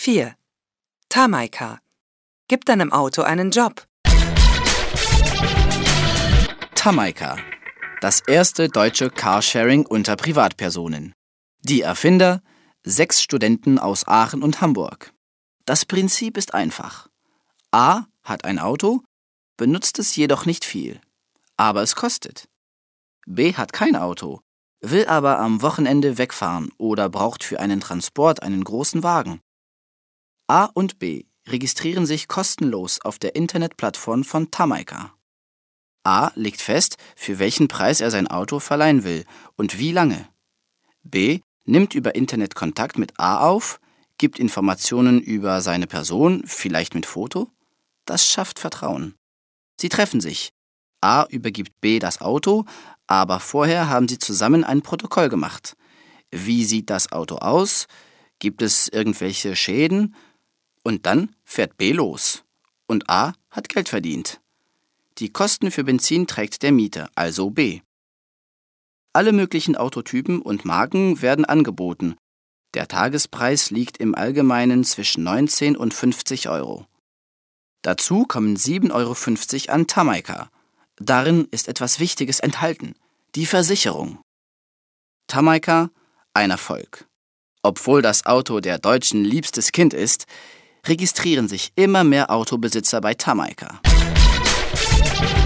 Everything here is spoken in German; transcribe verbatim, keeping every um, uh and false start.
vier. Tamaika. Gib deinem Auto einen Job. Tamaika. Das erste deutsche Carsharing unter Privatpersonen. Die Erfinder: sechs Studenten aus Aachen und Hamburg. Das Prinzip ist einfach. A hat ein Auto, benutzt es jedoch nicht viel, aber es kostet. B hat kein Auto, will aber am Wochenende wegfahren oder braucht für einen Transport einen großen Wagen. A und B registrieren sich kostenlos auf der Internetplattform von Tamaika. A legt fest, für welchen Preis er sein Auto verleihen will und wie lange. B nimmt über Internet Kontakt mit A auf, gibt Informationen über seine Person, vielleicht mit Foto. Das schafft Vertrauen. Sie treffen sich. A übergibt B das Auto, aber vorher haben sie zusammen ein Protokoll gemacht. Wie sieht das Auto aus? Gibt es irgendwelche Schäden? Und dann fährt B los. Und A hat Geld verdient. Die Kosten für Benzin trägt der Mieter, also B. Alle möglichen Autotypen und Marken werden angeboten. Der Tagespreis liegt im Allgemeinen zwischen neunzehn und fünfzig Euro. Dazu kommen sieben Euro fünfzig an Tamaika. Darin ist etwas Wichtiges enthalten: die Versicherung. Tamaika, ein Erfolg. Obwohl das Auto der Deutschen liebstes Kind ist, registrieren sich immer mehr Autobesitzer bei Tamaika.